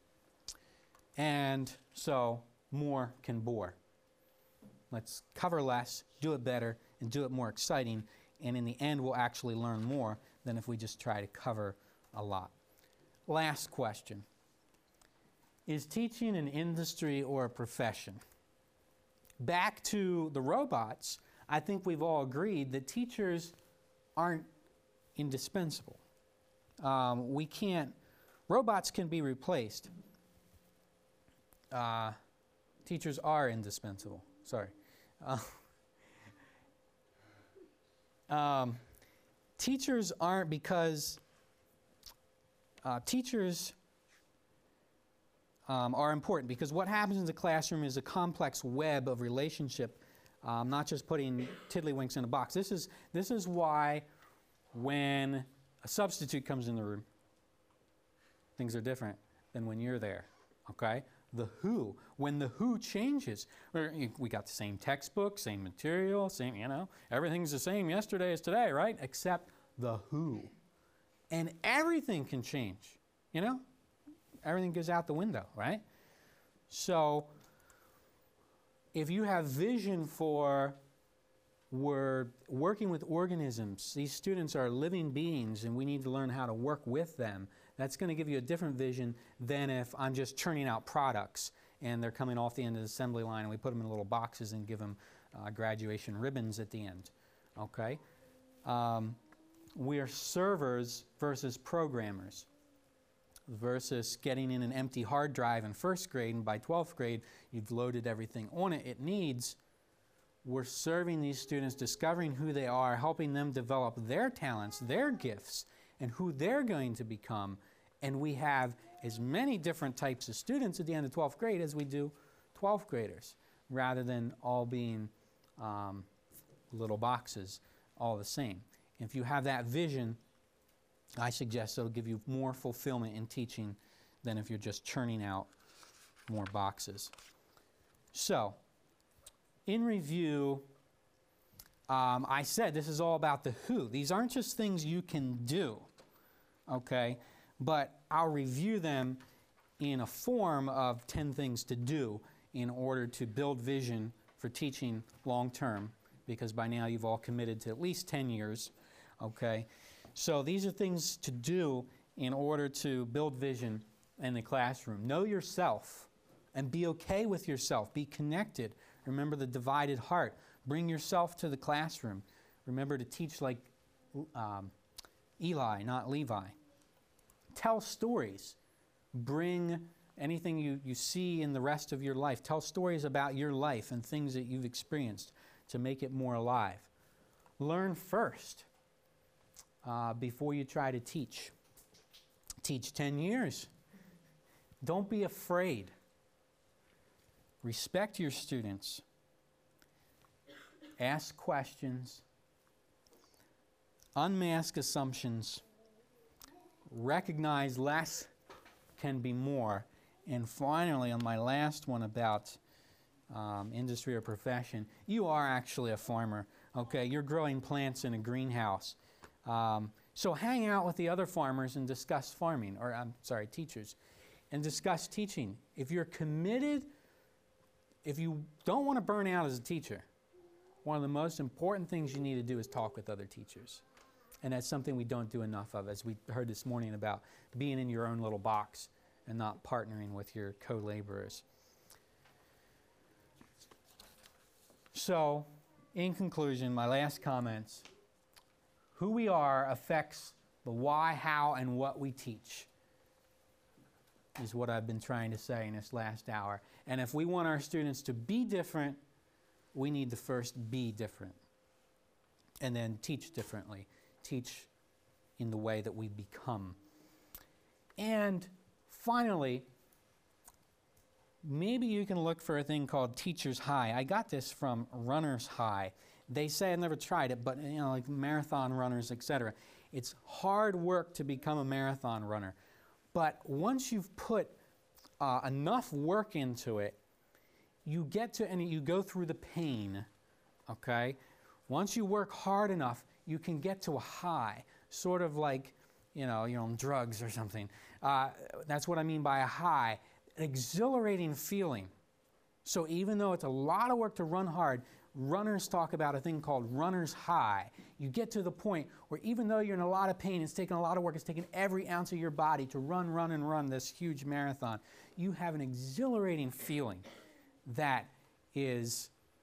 And so, more can bore. Let's cover less, do it better, and do it more exciting, and in the end, we'll actually learn more than if we just try to cover a lot. Last question. Is teaching an industry or a profession? back to the robots, I think we've all agreed that teachers aren't indispensable. Robots can be replaced. Teachers are indispensable. Sorry. Teachers aren't, because teachers are important, because what happens in the classroom is a complex web of relationship, not just putting tiddlywinks in a box. This is why when a substitute comes in the room, things are different than when you're there, okay? The who, when the who changes, we got the same textbook, same material, same, everything's the same yesterday as today, right? Except the who. And everything can change, Everything goes out the window, right? So if you have vision for we're working with organisms, these students are living beings and we need to learn how to work with them, that's going to give you a different vision than if I'm just churning out products and they're coming off the end of the assembly line and we put them in little boxes and give them graduation ribbons at the end, okay? We are servers versus programmers, versus getting in an empty hard drive in first grade and by 12th grade you've loaded everything on it it needs. We're serving these students, discovering who they are, helping them develop their talents, their gifts, and who they're going to become. And we have as many different types of students at the end of 12th grade as we do 12th graders, rather than all being little boxes, all the same. If you have that vision, I suggest it'll give you more fulfillment in teaching than if you're just churning out more boxes. So, in review, I said this is all about the who. These aren't just things you can do, okay? But I'll review them in a form of 10 things to do in order to build vision for teaching long term, because by now you've all committed to at least 10 years, okay? So these are things to do in order to build vision in the classroom. Know yourself and be okay with yourself. Be connected. Remember the divided heart. Bring yourself to the classroom. Remember to teach like Eli, not Levi. Tell stories. Bring anything you see in the rest of your life. Tell stories about your life and things that you've experienced to make it more alive. Learn first before you try to teach. Teach 10 years. Don't be afraid. Respect your students. Ask questions. Unmask assumptions. Recognize less can be more. And finally, on my last one about industry or profession, you are actually a farmer. Okay, you're growing plants in a greenhouse. So hang out with the other farmers and discuss farming, or teachers, and discuss teaching. If you're committed, if you don't want to burn out as a teacher, one of the most important things you need to do is talk with other teachers. And that's something we don't do enough of, as we heard this morning about being in your own little box and not partnering with your co-laborers. So, in conclusion, my last comments, who we are affects the why, how, and what we teach, is what I've been trying to say in this last hour. And if we want our students to be different, we need to first be different. And then teach differently. Teach in the way that we become. And finally, maybe you can look for a thing called Teacher's High. I got this from Runner's High. They say, I've never tried it, but like marathon runners, etc. It's hard work to become a marathon runner. But once you've put enough work into it, you get to, and you go through the pain, okay? Once you work hard enough, you can get to a high, sort of like, you're on drugs or something. That's what I mean by a high, an exhilarating feeling. So even though it's a lot of work to run hard, runners talk about a thing called runner's high. You get to the point where even though you're in a lot of pain, it's taken a lot of work, it's taken every ounce of your body to run this huge marathon. You have an exhilarating feeling that is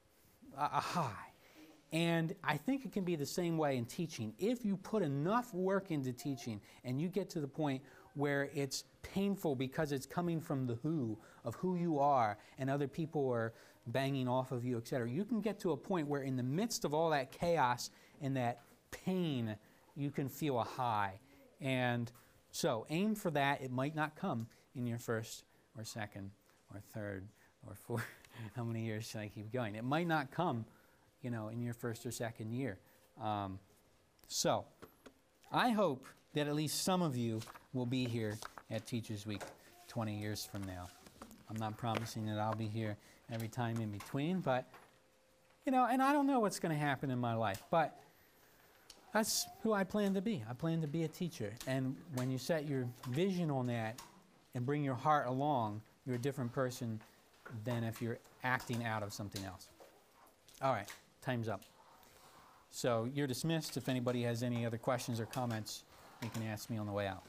a high. And I think it can be the same way in teaching. If you put enough work into teaching and you get to the point where it's painful because it's coming from the who of who you are and other people are banging off of you, etc., you can get to a point where in the midst of all that chaos and that pain, you can feel a high. And so aim for that. It might not come in your first or second or third or fourth. How many years should I keep going? It might not come, in your first or second year. So I hope that at least some of you will be here at Teachers Week 20 years from now. I'm not promising that I'll be here every time in between, but, and I don't know what's going to happen in my life, but that's who I plan to be. I plan to be a teacher. And when you set your vision on that and bring your heart along, you're a different person than if you're acting out of something else. All right, time's up. So you're dismissed. If anybody has any other questions or comments, you can ask me on the way out.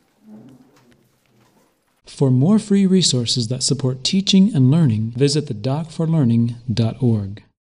For more free resources that support teaching and learning, visit thedoc4learning.org.